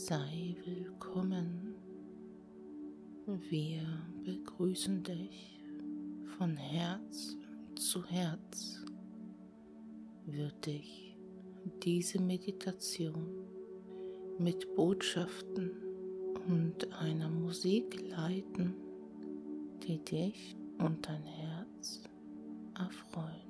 Sei willkommen. Wir begrüßen dich von Herz zu Herz. Wird dich diese Meditation mit Botschaften und einer Musik leiten, die dich und dein Herz erfreuen.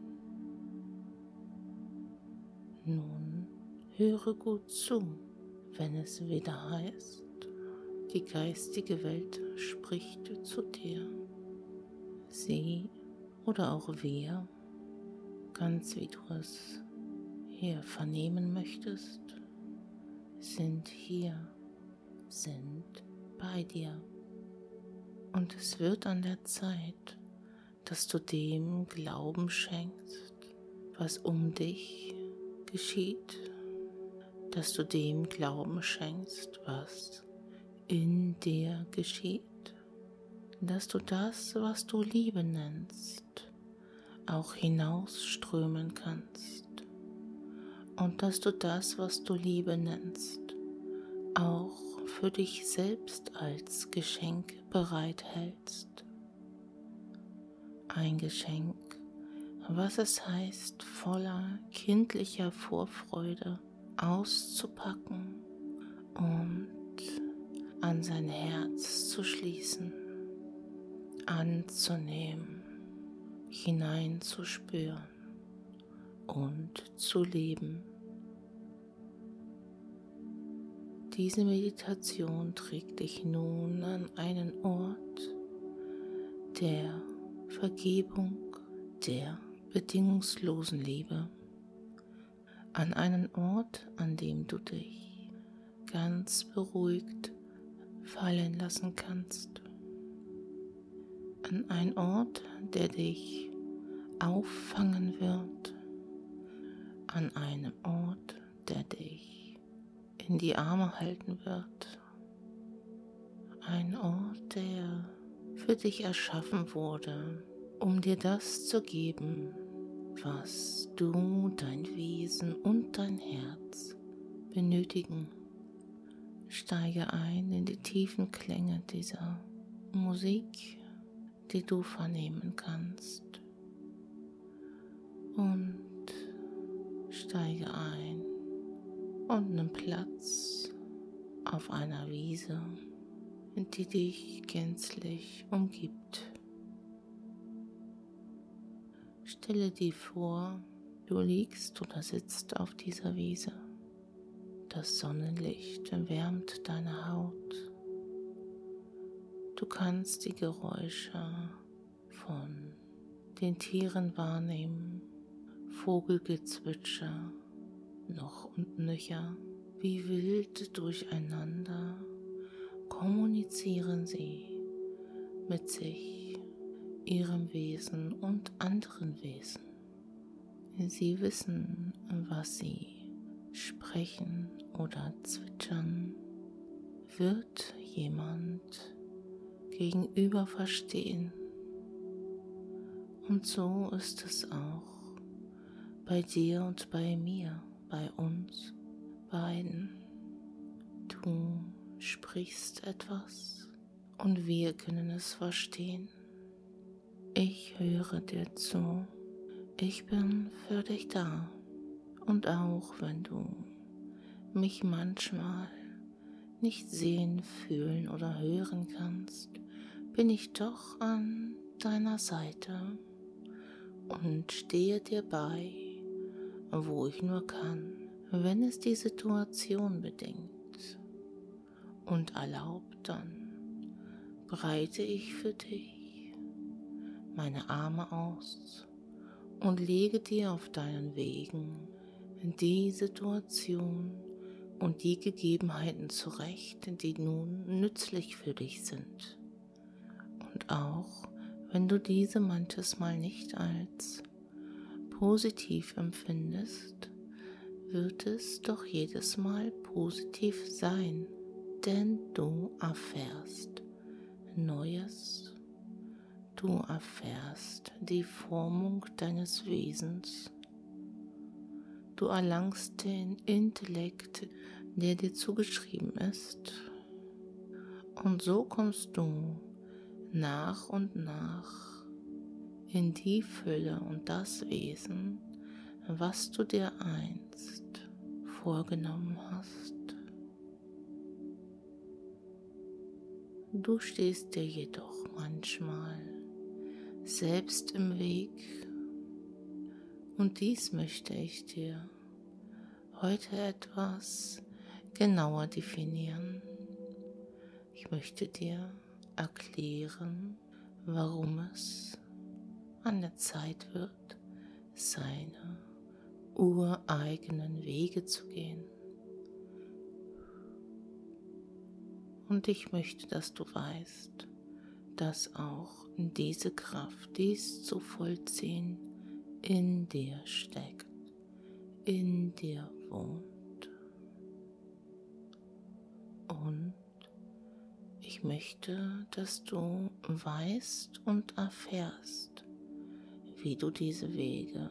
Nun höre gut zu, wenn es wieder heißt, die geistige Welt spricht zu dir. Sie oder auch wir, ganz wie du es hier vernehmen möchtest, sind hier, sind bei dir. Und es wird an der Zeit, dass du dem Glauben schenkst, was um dich geschieht, dass du dem Glauben schenkst, was in dir geschieht, dass du das, was du Liebe nennst, auch hinausströmen kannst und dass du das, was du Liebe nennst, auch für dich selbst als Geschenk bereithältst. Ein Geschenk, was es heißt, voller kindlicher Vorfreude auszupacken und an sein Herz zu schließen, anzunehmen, hineinzuspüren und zu leben. Diese Meditation trägt dich nun an einen Ort der Vergebung, der bedingungslosen Liebe, an einen Ort, an dem du dich ganz beruhigt fallen lassen kannst, an einen Ort, der dich auffangen wird, an einem Ort, der dich in die Arme halten wird, ein Ort, der für dich erschaffen wurde, um dir das zu geben, was du, dein Wesen und dein Herz benötigen. Steige ein in die tiefen Klänge dieser Musik, die du vernehmen kannst, und steige ein und nimm Platz auf einer Wiese, die dich gänzlich umgibt. Stelle dir vor, du liegst oder sitzt auf dieser Wiese. Das Sonnenlicht wärmt deine Haut. Du kannst die Geräusche von den Tieren wahrnehmen, Vogelgezwitscher, noch und nöcher, wie wild durcheinander kommunizieren sie mit sich, ihrem Wesen und anderen Wesen. Sie wissen, was sie sprechen oder zwitschern. Wird jemand gegenüber verstehen? Und so ist es auch bei dir und bei mir, bei uns beiden. Du sprichst etwas und wir können es verstehen. Ich höre dir zu. Ich bin für dich da. Und auch wenn du mich manchmal nicht sehen, fühlen oder hören kannst, bin ich doch an deiner Seite und stehe dir bei, wo ich nur kann, wenn es die Situation bedingt und erlaubt, dann breite ich für dich meine Arme aus und lege dir auf deinen Wegen die Situation und die Gegebenheiten zurecht, die nun nützlich für dich sind. Und auch wenn du diese manches Mal nicht als positiv empfindest, wird es doch jedes Mal positiv sein, denn du erfährst Neues, du erfährst die Formung deines Wesens, du erlangst den Intellekt, der dir zugeschrieben ist. Und so kommst du nach und nach in die Fülle und das Wesen, was du dir einst vorgenommen hast. Du stehst dir jedoch manchmal selbst im Weg, und dies möchte ich dir heute etwas genauer definieren. Ich möchte dir erklären, warum es an der Zeit wird, seine ureigenen Wege zu gehen. Und ich möchte, dass du weißt, dass auch diese Kraft, dies zu vollziehen, in dir steckt, in dir wohnt. Und ich möchte, dass du weißt und erfährst, wie du diese Wege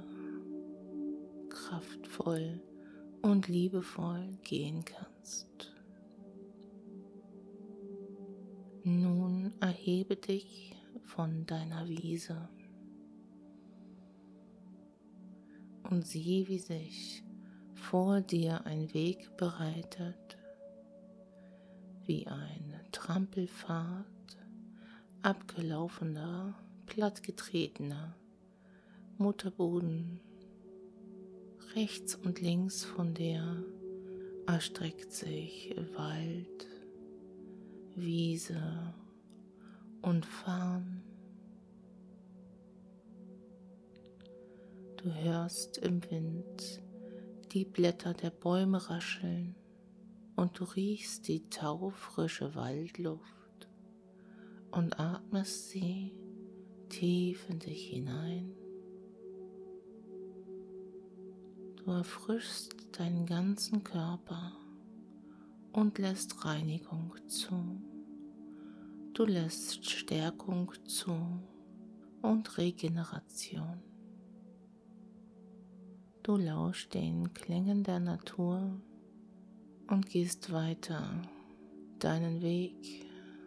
kraftvoll und liebevoll gehen kannst. Nun erhebe dich von deiner Wiese und sieh, wie sich vor dir ein Weg bereitet, wie ein Trampelpfad, abgelaufener, plattgetretener Mutterboden. Rechts und links von dir erstreckt sich Wald, Wiese und Farn. Du hörst im Wind die Blätter der Bäume rascheln und du riechst die taufrische Waldluft und atmest sie tief in dich hinein. Du erfrischst deinen ganzen Körper und lässt Reinigung zu. Du lässt Stärkung zu und Regeneration. Du lauschst den Klängen der Natur und gehst weiter deinen Weg,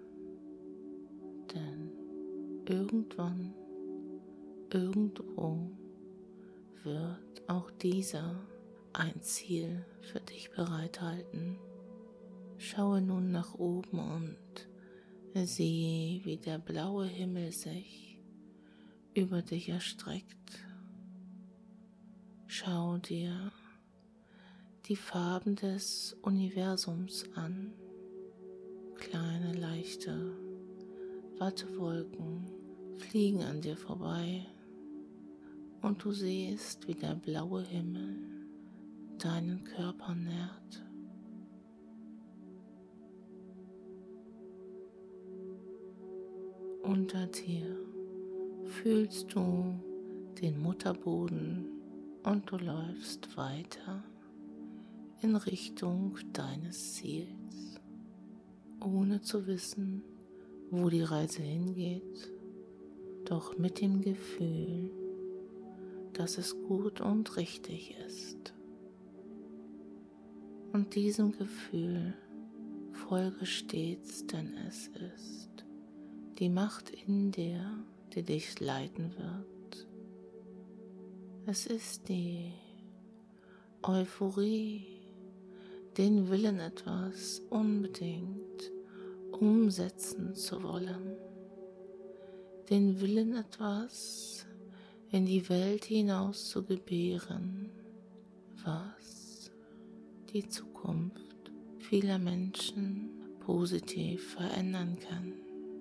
denn irgendwann, irgendwo wird auch dieser ein Ziel für dich bereithalten. Schaue nun nach oben und sieh, wie der blaue Himmel sich über dich erstreckt. Schau dir die Farben des Universums an. Kleine, leichte Wattewolken fliegen an dir vorbei und du siehst, wie der blaue Himmel deinen Körper nährt. Unter dir fühlst du den Mutterboden und du läufst weiter in Richtung deines Ziels, ohne zu wissen, wo die Reise hingeht, doch mit dem Gefühl, dass es gut und richtig ist. Und diesem Gefühl folge stets, denn es ist die Macht in dir, die dich leiten wird. Es ist die Euphorie, den Willen, etwas unbedingt umsetzen zu wollen, den Willen, etwas in die Welt hinaus zu gebären, was die Zukunft vieler Menschen positiv verändern kann.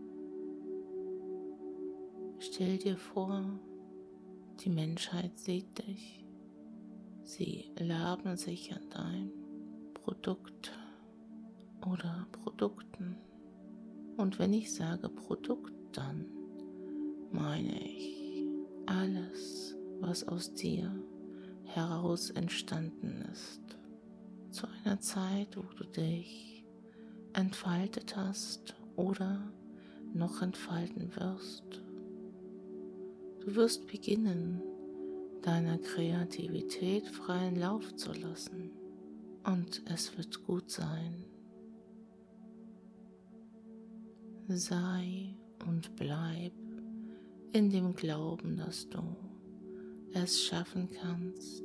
Stell dir vor, die Menschheit sieht dich. Sie laben sich an dein Produkt oder Produkten. Und wenn ich sage Produkt, dann meine ich alles, was aus dir heraus entstanden ist. Zu einer Zeit, wo du dich entfaltet hast oder noch entfalten wirst. Du wirst beginnen, deiner Kreativität freien Lauf zu lassen. und es wird gut sein. Sei und bleib in dem Glauben, dass du es schaffen kannst,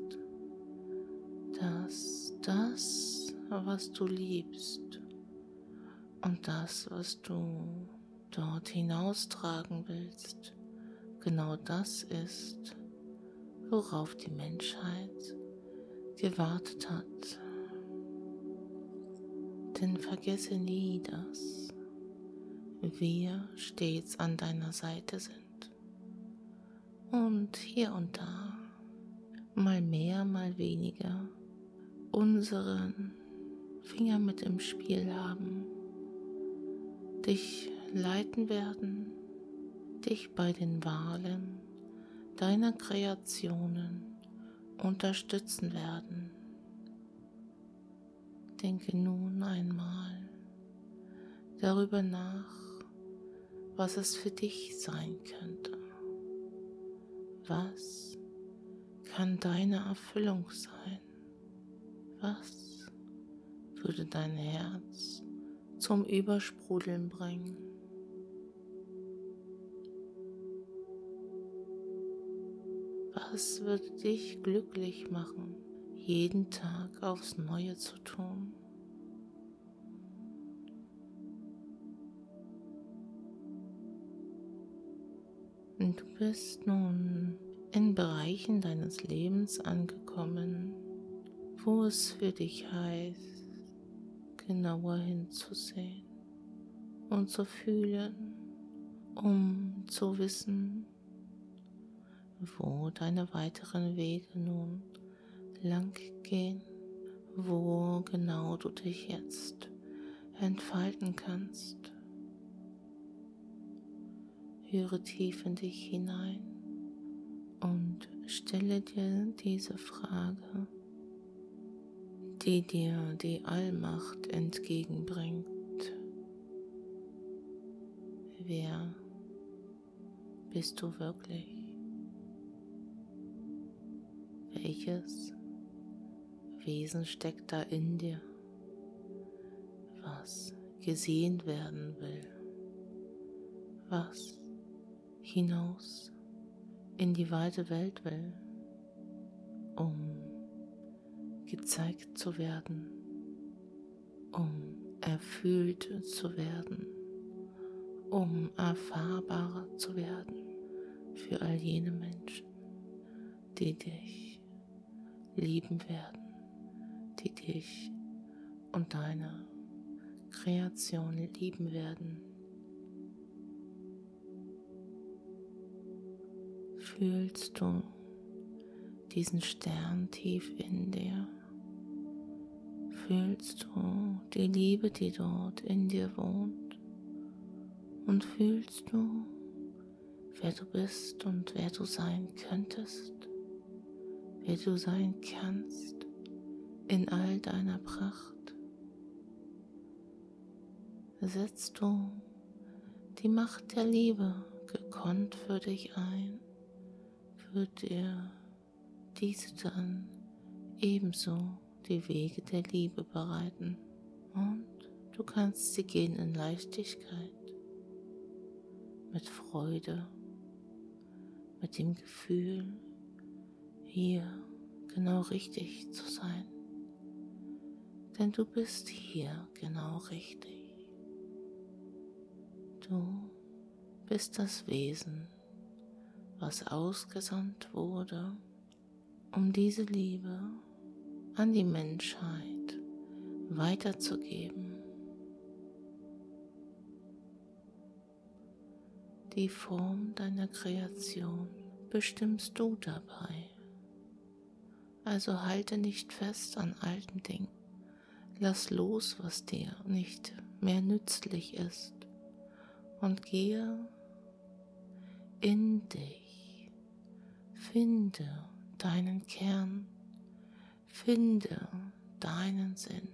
dass das, was du liebst und das, was du dort hinaustragen willst, genau das ist, worauf die Menschheit gewartet hat. Denn vergesse nie, dass wir stets an deiner Seite sind und hier und da, mal mehr, mal weniger, unseren Finger mit im Spiel haben, dich leiten werden, dich bei den Wahlen deiner Kreationen unterstützen werden. Denke nun einmal darüber nach, was es für dich sein könnte. Was kann deine Erfüllung sein? Was würde dein Herz zum Übersprudeln bringen? Was würde dich glücklich machen, jeden Tag aufs Neue zu tun? Und du bist nun in Bereichen deines Lebens angekommen, wo es für dich heißt, genauer hinzusehen und zu fühlen, um zu wissen, wo deine weiteren Wege nun lang gehen, wo genau du dich jetzt entfalten kannst. Höre tief in dich hinein und stelle dir diese Frage, die dir die Allmacht entgegenbringt. Wer bist du wirklich? Welches Wesen steckt da in dir, was gesehen werden will, was hinaus in die weite Welt will, um gezeigt zu werden, um erfüllt zu werden, um erfahrbarer zu werden für all jene Menschen, die dich lieben werden, die dich und deine Kreation lieben werden. Fühlst du diesen Stern tief in dir? Fühlst du die Liebe, die dort in dir wohnt? Und fühlst du, wer du bist und wer du sein könntest, wer du sein kannst in all deiner Pracht? Setzt du die Macht der Liebe gekonnt für dich ein, wird dir diese dann ebenso die Wege der Liebe bereiten und du kannst sie gehen in Leichtigkeit, mit Freude, mit dem Gefühl, hier genau richtig zu sein, denn du bist hier genau richtig. Du bist das Wesen, was ausgesandt wurde, um diese Liebe an die Menschheit weiterzugeben. Die Form deiner Kreation bestimmst du dabei. Also halte nicht fest an alten Dingen. Lass los, was dir nicht mehr nützlich ist, und gehe in dich. Finde deinen Kern, finde deinen Sinn,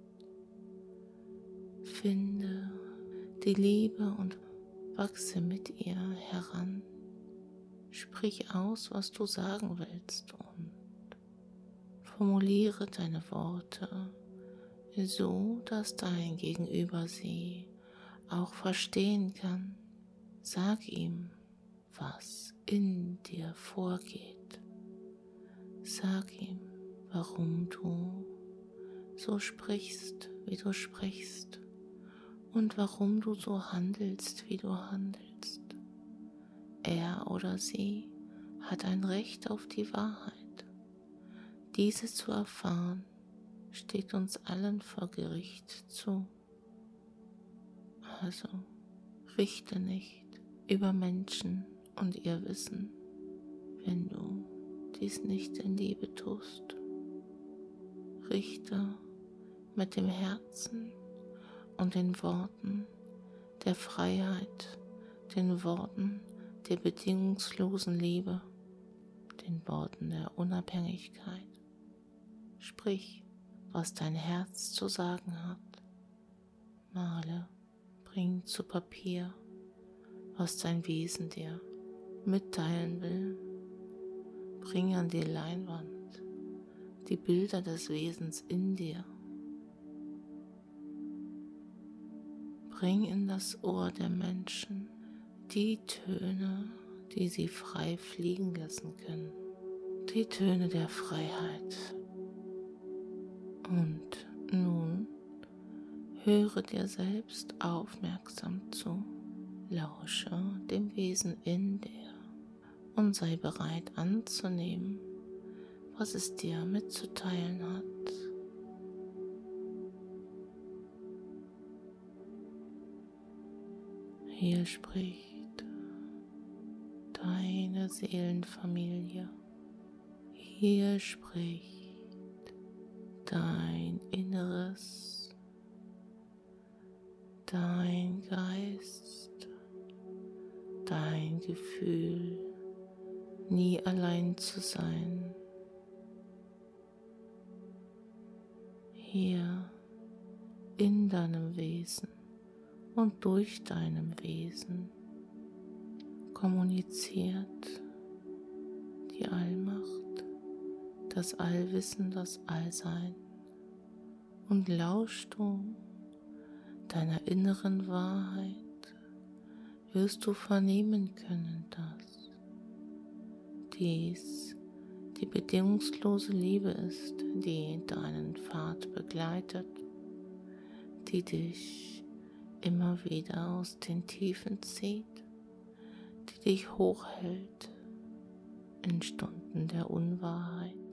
finde die Liebe und wachse mit ihr heran. Sprich aus, was du sagen willst und Formuliere deine Worte so, dass dein Gegenüber sie auch verstehen kann. Sag ihm, was in dir vorgeht. Sag ihm, warum du so sprichst, wie du sprichst und warum du so handelst, wie du handelst. Er oder sie hat ein Recht auf die Wahrheit. Diese zu erfahren, steht uns allen vor Gericht zu. Also richte nicht über Menschen und ihr Wissen, wenn du dies nicht in Liebe tust. Richte mit dem Herzen und den Worten der Freiheit, den Worten der bedingungslosen Liebe, den Worten der Unabhängigkeit. Sprich, was dein Herz zu sagen hat. Male, bring zu Papier, was dein Wesen dir mitteilen will. Bring an die Leinwand die Bilder des Wesens in dir. Bring in das Ohr der Menschen die Töne, die sie frei fliegen lassen können. Die Töne der Freiheit. Und nun höre dir selbst aufmerksam zu. Lausche dem Wesen in dir und sei bereit anzunehmen, was es dir mitzuteilen hat. Hier spricht deine Seelenfamilie. Hier spricht dein Inneres, dein Geist, dein Gefühl, nie allein zu sein. Hier in deinem Wesen und durch deinem Wesen kommuniziert die Allmacht, das Allwissen, das Allsein, und lauschst du deiner inneren Wahrheit, wirst du vernehmen können, dass dies die bedingungslose Liebe ist, die deinen Pfad begleitet, die dich immer wieder aus den Tiefen zieht, die dich hochhält in Stunden der Unwahrheit.